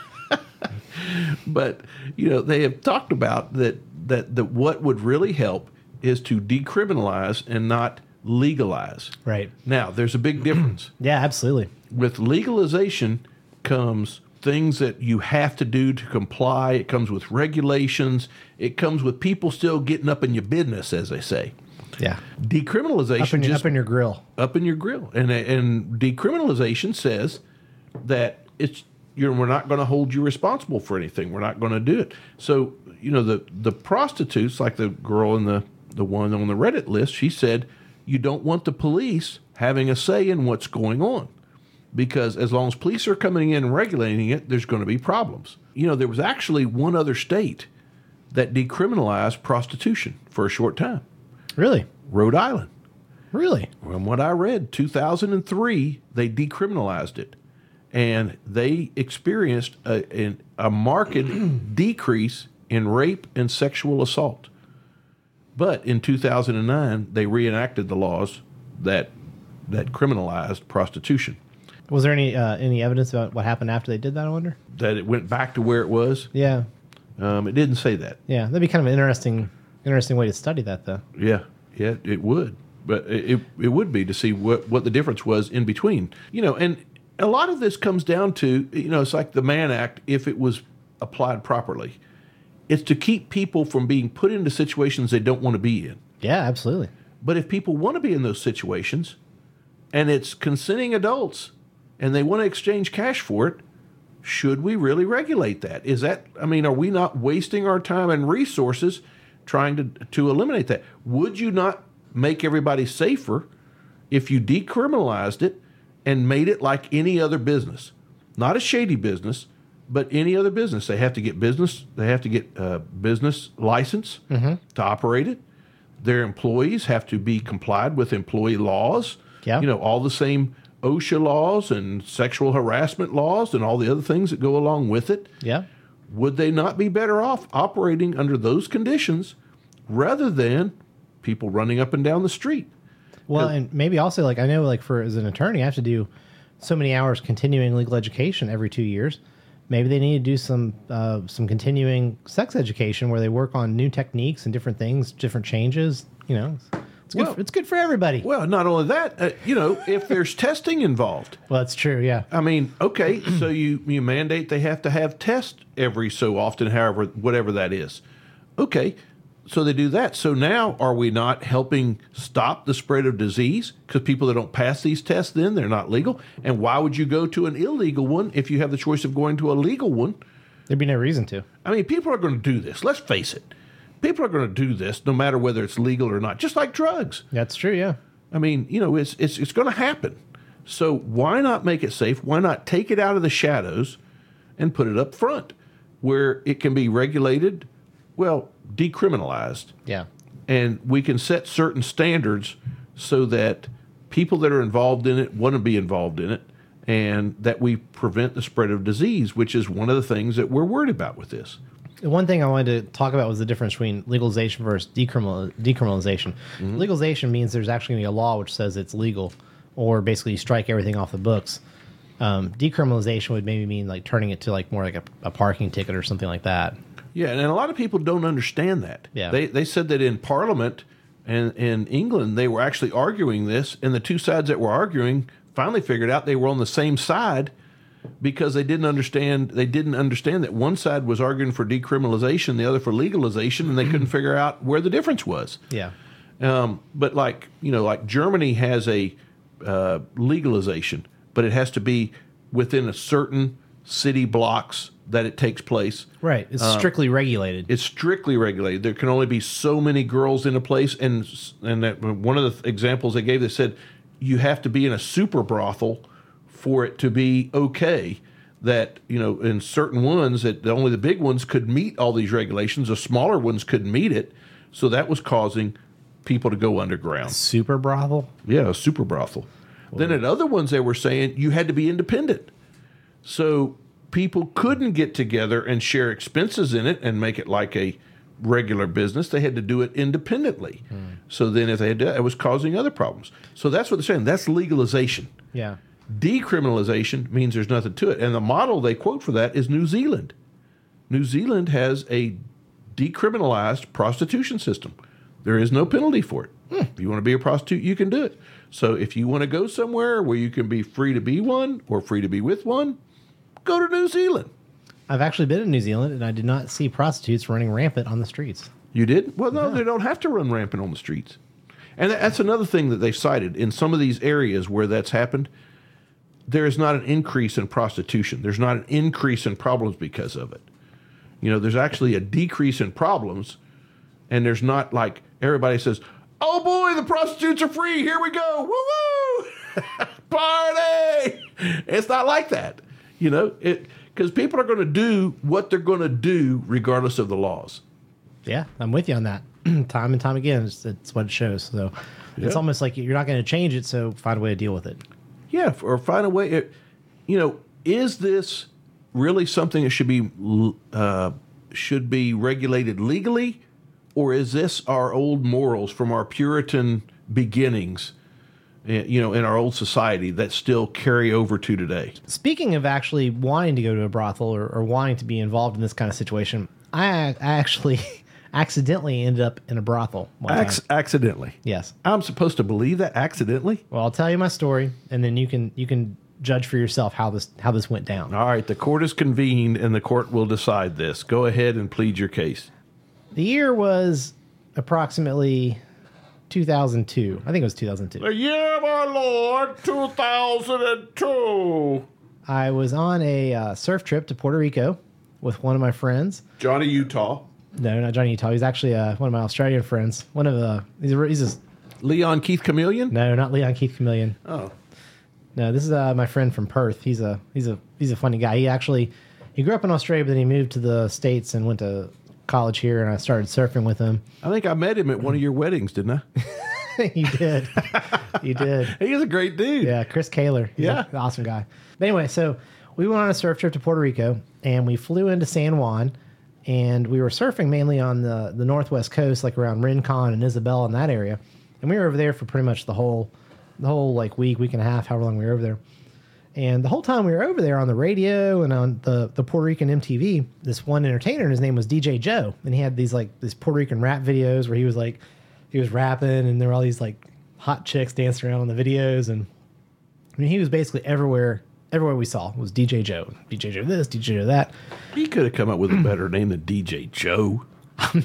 But you know, they have talked about that what would really help is to decriminalize and not legalize. Right. Now, there's a big difference. Yeah, absolutely. With legalization comes things that you have to do to comply. It comes with regulations. It comes with people still getting up in your business, as they say. Yeah. Decriminalization up in your grill. Up in your grill. And decriminalization says that we're not going to hold you responsible for anything. We're not going to do it. So, you know, the prostitutes, like the girl in the one on the Reddit list, she said, you don't want the police having a say in what's going on. Because as long as police are coming in and regulating it, there's going to be problems. You know, there was actually one other state that decriminalized prostitution for a short time. Really? Rhode Island. Really? From what I read, 2003, they decriminalized it. And they experienced a marked decrease in rape and sexual assault. But in 2009, they reenacted the laws that criminalized prostitution. Was there any evidence about what happened after they did that, I wonder? That it went back to where it was? Yeah. It didn't say that. Yeah, that'd be kind of an interesting way to study that, though. Yeah, it would. But it would be to see what the difference was in between. You know, and a lot of this comes down to, you know, it's like the Mann Act, if it was applied properly. It's to keep people from being put into situations they don't want to be in. Yeah, absolutely. But if people want to be in those situations, and it's consenting adults, and they want to exchange cash for it, should we really regulate that? Are we not wasting our time and resources trying to eliminate that? Would you not make everybody safer if you decriminalized it and made it like any other business? Not a shady business, but any other business. They have to get business license to operate it. Their employees have to be complied with employee laws. Yeah. You know, all the same OSHA laws and sexual harassment laws and all the other things that go along with it. Yeah. Would they not be better off operating under those conditions rather than people running up and down the street? Well, and maybe also, like, I know, like, as an attorney, I have to do so many hours continuing legal education every 2 years. Maybe they need to do some continuing sex education where they work on new techniques and different things, different changes. You know, it's good for everybody. Well, not only that, you know, if there's testing involved. Well, that's true, yeah. I mean, okay, so you mandate they have to have tests every so often, whatever that is. Okay, so they do that. So now are we not helping stop the spread of disease? Because people that don't pass these tests, then they're not legal. And why would you go to an illegal one if you have the choice of going to a legal one? There'd be no reason to. I mean, people are going to do this. Let's face it. People are going to do this no matter whether it's legal or not, just like drugs. That's true, yeah. I mean, you know, it's going to happen. So why not make it safe? Why not take it out of the shadows and put it up front where it can be regulated, well, decriminalized. Yeah. And we can set certain standards so that people that are involved in it want to be involved in it, and that we prevent the spread of disease, which is one of the things that we're worried about with this. The one thing I wanted to talk about was the difference between legalization versus decriminalization. Mm-hmm. Legalization means there's actually going to be a law which says it's legal, or basically you strike everything off the books. Decriminalization would maybe mean like turning it to like more like a parking ticket or something like that. Yeah, and a lot of people don't understand that. Yeah. They said that in Parliament and in England, they were actually arguing this, and the two sides that were arguing finally figured out they were on the same side because they didn't understand that one side was arguing for decriminalization, the other for legalization, and they couldn't figure out where the difference was. Yeah. But like Germany has a legalization, but it has to be within a certain city blocks that it takes place. Right. It's strictly regulated. It's strictly regulated. There can only be so many girls in a place, and that one of the examples they gave, they said you have to be in a super brothel for it to be okay. That in certain ones, that only the big ones could meet all these regulations. The smaller ones couldn't meet it, so that was causing people to go underground. Super brothel? Yeah, a super brothel. Then at other ones, they were saying you had to be independent. So people couldn't get together and share expenses in it and make it like a regular business. They had to do it independently. So then if they had to, it was causing other problems. So that's what they're saying. That's legalization. Yeah. Decriminalization means there's nothing to it. And the model they quote for that is New Zealand. New Zealand has a decriminalized prostitution system. There is no penalty for it. If you want to be a prostitute, you can do it. So if you want to go somewhere where you can be free to be one or free to be with one, go to New Zealand. I've actually been in New Zealand, and I did not see prostitutes running rampant on the streets. You did? Well, no, They don't have to run rampant on the streets. And that's another thing that they've cited. In some of these areas where that's happened, there is not an increase in prostitution. There's not an increase in problems because of it. There's actually a decrease in problems, and there's not like everybody says, oh boy, the prostitutes are free. Here we go. Woo-woo! Party! It's not like that. Because people are going to do what they're going to do regardless of the laws. Yeah, I'm with you on that. Time and time again, it's what it shows. So it's almost like you're not going to change it, so find a way to deal with it. Yeah, or find a way. Is this really something that should be regulated legally, or is this our old morals from our Puritan beginnings, in our old society that still carry over to today? Speaking of actually wanting to go to a brothel or wanting to be involved in this kind of situation, I actually accidentally ended up in a brothel one time. Accidentally? Yes. I'm supposed to believe that accidentally? Well, I'll tell you my story, and then you can judge for yourself how this went down. All right, the court is convened, and the court will decide this. Go ahead and plead your case. The year was approximately 2002. I think it was 2002. The year of our Lord, 2002. I was on a surf trip to Puerto Rico with one of my friends. Johnny Utah. No, not Johnny Utah. He's actually one of my Australian friends. He's a Leon Keith Chameleon? No, not Leon Keith Chameleon. Oh. No, this is my friend from Perth. He's a funny guy. He grew up in Australia, but then he moved to the States and went to college here, and I started surfing with him. I think I met him at one of your weddings, didn't I? You did. You did. He's a great dude. Yeah, Chris Kaler. He's an awesome guy. But anyway, so we went on a surf trip to Puerto Rico, and we flew into San Juan, and we were surfing mainly on the northwest coast, like around Rincon and Isabel in that area. And we were over there for pretty much the whole like week and a half, however long we were over there. And the whole time we were over there on the radio and on the Puerto Rican MTV, this one entertainer, and his name was DJ Joe. And he had these Puerto Rican rap videos where he was rapping, and there were all these like hot chicks dancing around on the videos. And I mean, he was basically everywhere we saw was DJ Joe. DJ Joe this, DJ Joe that. He could have come up with a better name than DJ Joe. I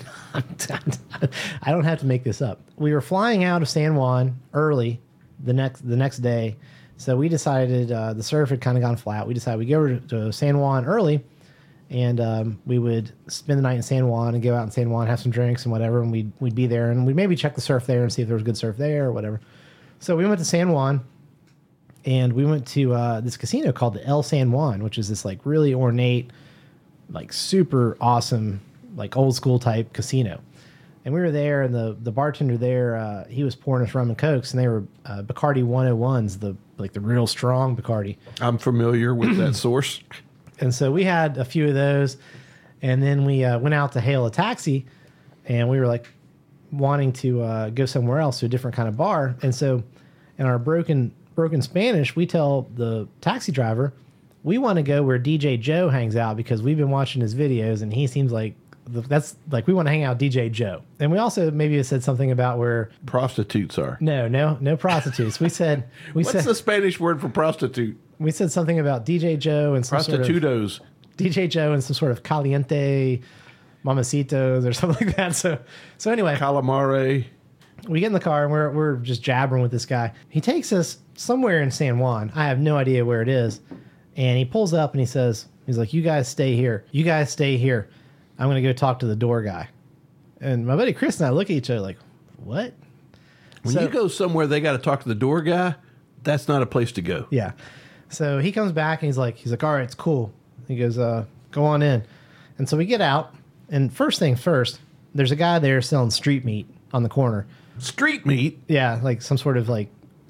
don't have to make this up. We were flying out of San Juan early the next day. So we decided the surf had kind of gone flat. We decided we'd go to San Juan early, and we would spend the night in San Juan and go out in San Juan, have some drinks and whatever, and we'd be there, and we'd maybe check the surf there and see if there was good surf there or whatever. So we went to San Juan, and we went to this casino called the El San Juan, which is this like really ornate, like super awesome, like old school type casino. And we were there, and the bartender there, he was pouring us rum and cokes, and they were Bacardi 101s, the real strong Bacardi. I'm familiar with that source. And so we had a few of those, and then we went out to hail a taxi, and we were like wanting to go somewhere else to a different kind of bar. And so in our broken Spanish, we tell the taxi driver we want to go where DJ Joe hangs out because we've been watching his videos, and he seems like that's like we want to hang out with DJ Joe. And we also maybe said something about where Prostitutes are. no prostitutes. We said What's the Spanish word for prostitute? we said something about DJ Joe and some Prostitutos. DJ Joe and some sort of caliente mamacitos or something like that. So anyway, Calamare. we get in the car and we're just jabbering with this guy. He takes us somewhere in San Juan. I have no idea where it is. And he pulls up and he's like, you guys stay here. You guys stay here. I'm going to go talk to the door guy. And my buddy Chris and I look at each other like, what? When you go somewhere they got to talk to the door guy, that's not a place to go. Yeah. So he comes back and he's like, all right, it's cool. He goes, go on in. And so we get out. And first thing first, there's a guy there selling street meat on the corner. Street meat? Yeah, like some sort of like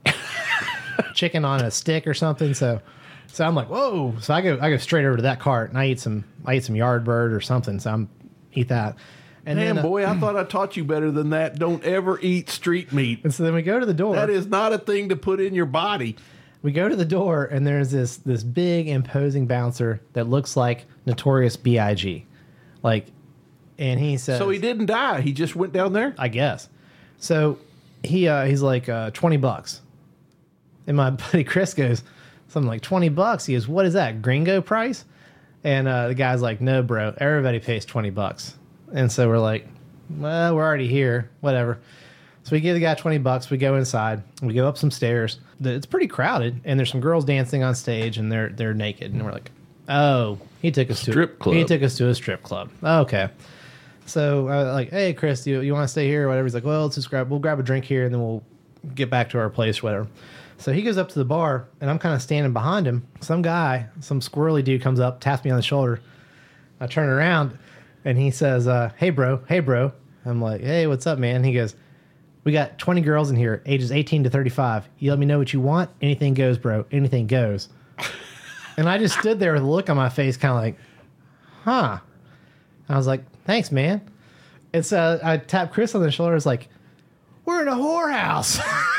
chicken on a stick or something. So I'm like, whoa. So I go straight over to that cart and I eat some yard bird or something. So I'm eat that. And Man, then, boy, I thought I taught you better than that. Don't ever eat street meat. and so then we go to the door. That is not a thing to put in your body. We go to the door and there's this big imposing bouncer that looks like Notorious B.I.G. Like, and he says, So he didn't die. He just went down there? I guess. So he's like $20. And my buddy Chris goes, something like $20. He goes, what is that, gringo price? And the guy's like, no, bro, everybody pays $20. And so we're like, well, we're already here, whatever. So we give the guy $20. We go inside. We go up some stairs. It's pretty crowded, and there's some girls dancing on stage, and they're naked. And we're like, oh, he took us Strip club. He took us to a strip club. Okay. So like, hey, Chris, you want to stay here or whatever? He's like, well, we'll grab a drink here, and then we'll get back to our place or whatever. So he goes up to the bar, and I'm kind of standing behind him. Some squirrely dude comes up, taps me on the shoulder. I turn around, and he says, hey, bro. I'm like, hey, what's up, man? He goes, we got 20 girls in here, ages 18 to 35. You let me know what you want. Anything goes, bro. Anything goes. And I just stood there with a look on my face, kind of like, huh. I was like, thanks, man. And so I tapped Chris on the shoulder. I was like, we're in a whorehouse.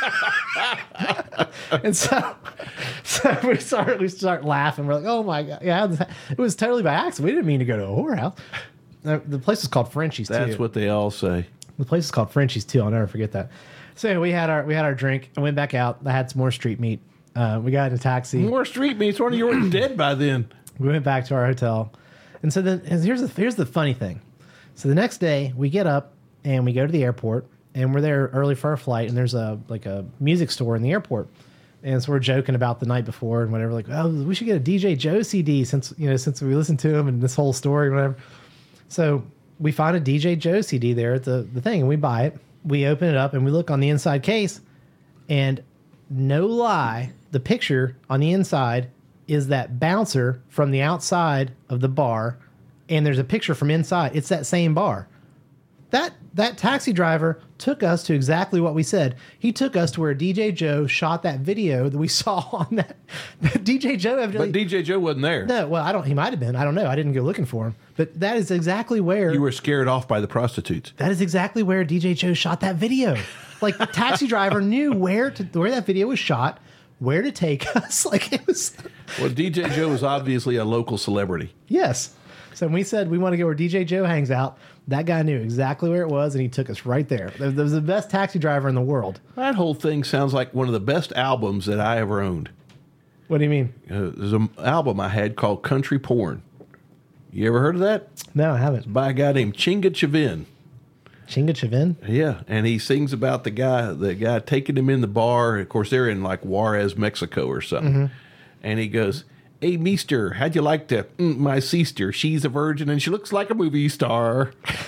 And so we start laughing. We're like, oh my God. Yeah, it was totally by accident. We didn't mean to go to a whorehouse. The place is called Frenchie's too. That's what they all say. The place is called Frenchie's too. I'll never forget that. So we had our drink. I went back out. I had some more street meat. We got in a taxi. More street meat. So you were dead by then. We went back to our hotel. And so then here's the funny thing. So the next day we get up and we go to the airport and we're there early for our flight, and there's a music store in the airport. And so we're joking about the night before and whatever, like, oh, we should get a DJ Joe CD since we listened to him and this whole story and whatever. So we find a DJ Joe CD there at the thing, and we buy it. We open it up and we look on the inside case, and no lie, the picture on the inside is that bouncer from the outside of the bar, and there's a picture from inside. It's that same bar. That taxi driver took us to exactly what we said. He took us to where DJ Joe shot that video that we saw on that. DJ Joe evidently. But DJ Joe wasn't there. No, well, he might have been. I don't know. I didn't go looking for him. But that is exactly where. You were scared off by the prostitutes. That is exactly where DJ Joe shot that video. Like, the taxi driver knew where that video was shot, where to take us. Like, it was. Well, DJ Joe was obviously a local celebrity. Yes. So when we said we want to go where DJ Joe hangs out, that guy knew exactly where it was, and he took us right there. There was the best taxi driver in the world. That whole thing sounds like one of the best albums that I ever owned. What do you mean? There's an album I had called Country Porn. You ever heard of that? No, I haven't. By a guy named Chinga Chavin. Chinga Chavin? Yeah, and he sings about the guy taking him in the bar. Of course, they're in like Juarez, Mexico or something. Mm-hmm. And he goes, hey, meester, how'd you like to my sister? She's a virgin and she looks like a movie star.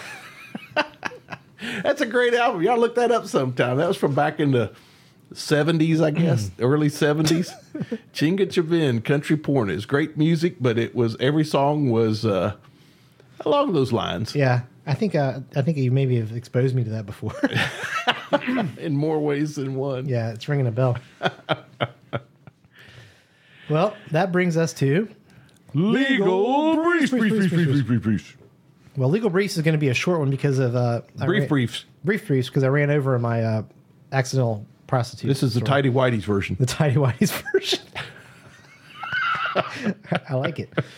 That's a great album. Y'all look that up sometime. That was from back in the 70s, I guess, early 70s. Chinga Chavin, Country Porn. It's great music, but every song was along those lines. Yeah, I think you maybe have exposed me to that before. In more ways than one. Yeah, it's ringing a bell. Well, that brings us to Legal Briefs. Well, Legal Briefs is going to be a short one because of Briefs because I ran over my accidental prostitute. This is the Tidy Whitey's version. The Tidy Whitey's version. I like it.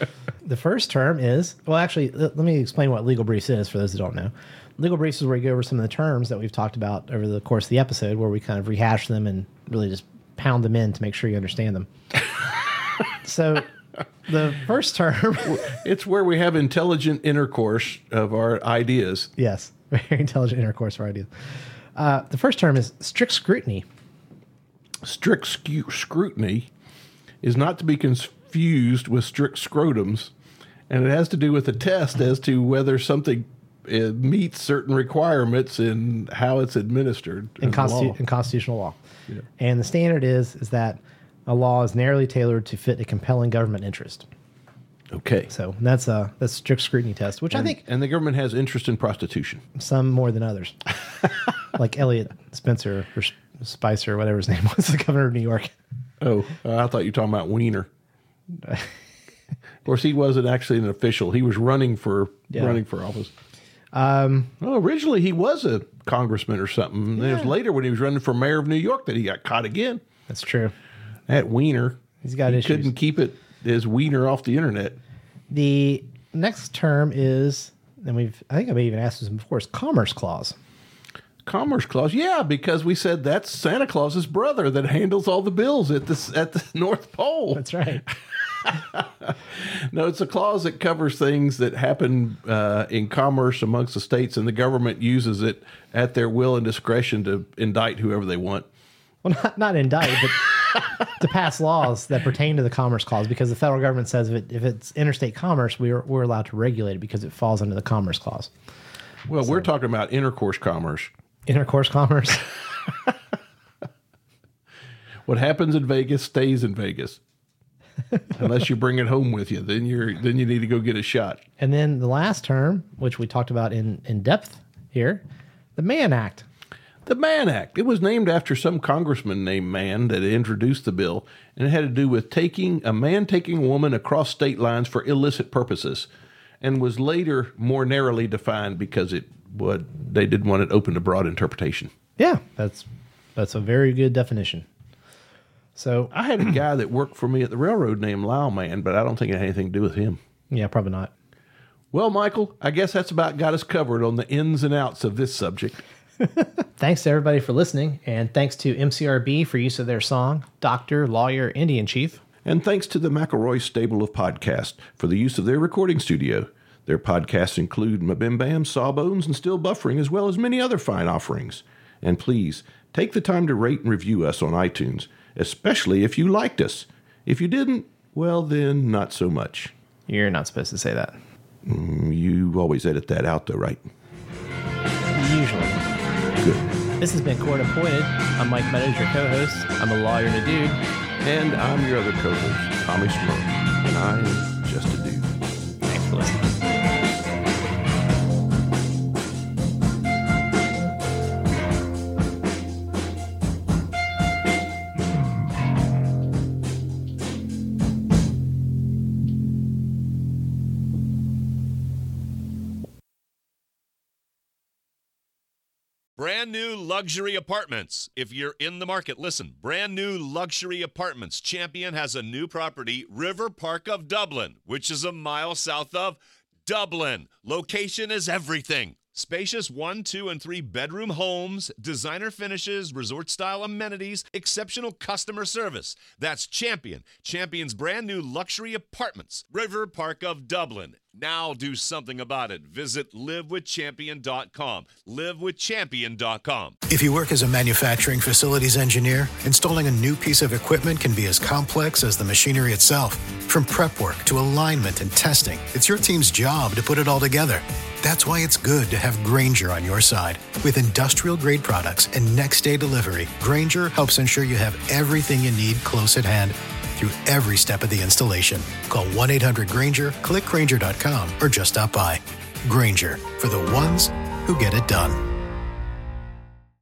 The first term is, well, actually, let me explain what legal briefs is for those that don't know. Legal briefs is where we go over some of the terms that we've talked about over the course of the episode, where we kind of rehash them and really just pound them in to make sure you understand them. So the first term... It's where we have intelligent intercourse of our ideas. Yes, very intelligent intercourse of our ideas. The first term is strict scrutiny. Strict scrutiny is not to be confused with strict scrotums, and it has to do with a test as to whether something meets certain requirements in how it's administered in constitutional law. Yeah. And the standard is that a law is narrowly tailored to fit a compelling government interest. Okay. So that's strict scrutiny test, which I think... And the government has interest in prostitution. Some more than others. Like Elliot Spencer or Spicer, or whatever his name was, the governor of New York. Oh, I thought you were talking about Wiener. Of course, he wasn't actually an official. He was running for office. Originally, he was a congressman or something. Yeah. It was later when he was running for mayor of New York that he got caught again. That's true. That Wiener. He's got issues. Couldn't keep his Wiener off the internet. The next term is, and I think I've even asked this before, is Commerce Clause. Commerce Clause, yeah, because we said that's Santa Claus's brother that handles all the bills at the North Pole. That's right. No, it's a clause that covers things that happen in commerce amongst the states, and the government uses it at their will and discretion to indict whoever they want. Well, not indict, but to pass laws that pertain to the Commerce Clause, because the federal government says if it's interstate commerce, we're allowed to regulate it because it falls under the Commerce Clause. Well, we're talking about intercourse commerce. Intercourse commerce. What happens in Vegas stays in Vegas. Unless you bring it home with you, then you need to go get a shot. And then the last term, which we talked about in depth here, the Mann Act. The Mann Act. It was named after some congressman named Mann that introduced the bill, and it had to do with taking a woman across state lines for illicit purposes, and was later more narrowly defined because they didn't want it open to broad interpretation. Yeah, that's a very good definition. So I had a guy that worked for me at the railroad named Lyle Mann, but I don't think it had anything to do with him. Yeah, probably not. Well, Michael, I guess that's about got us covered on the ins and outs of this subject. Thanks to everybody for listening, and thanks to MCRB for use of their song, Doctor, Lawyer, Indian Chief. And thanks to the McElroy Stable of Podcasts for the use of their recording studio. Their podcasts include Mabimbam, Sawbones, and Still Buffering, as well as many other fine offerings. And please, take the time to rate and review us on iTunes, especially if you liked us. If you didn't, well then, not so much. You're not supposed to say that. You always edit that out, though, right? Usually. Good. This has been Court Appointed. I'm Mike Meadows, your co-host. I'm a lawyer and a dude. And I'm your other co-host, Tommy Smurf. And I am just a dude. Thanks for listening. Brand new luxury apartments. If you're in the market, listen. Brand new luxury apartments. Champion has a new property, River Park of Dublin, which is a mile south of Dublin. Location is everything. Spacious 1, 2, and 3 bedroom homes, designer finishes, resort-style amenities, exceptional customer service. That's Champion. Champion's brand new luxury apartments, River Park of Dublin. Now do something about it. Visit livewithchampion.com. Livewithchampion.com. If you work as a manufacturing facilities engineer, installing a new piece of equipment can be as complex as the machinery itself. From prep work to alignment and testing, it's your team's job to put it all together. That's why it's good to have Grainger on your side. With industrial-grade products and next-day delivery, Grainger helps ensure you have everything you need close at hand through every step of the installation. Call 1-800-GRAINGER, click Grainger.com, or just stop by. Grainger, for the ones who get it done.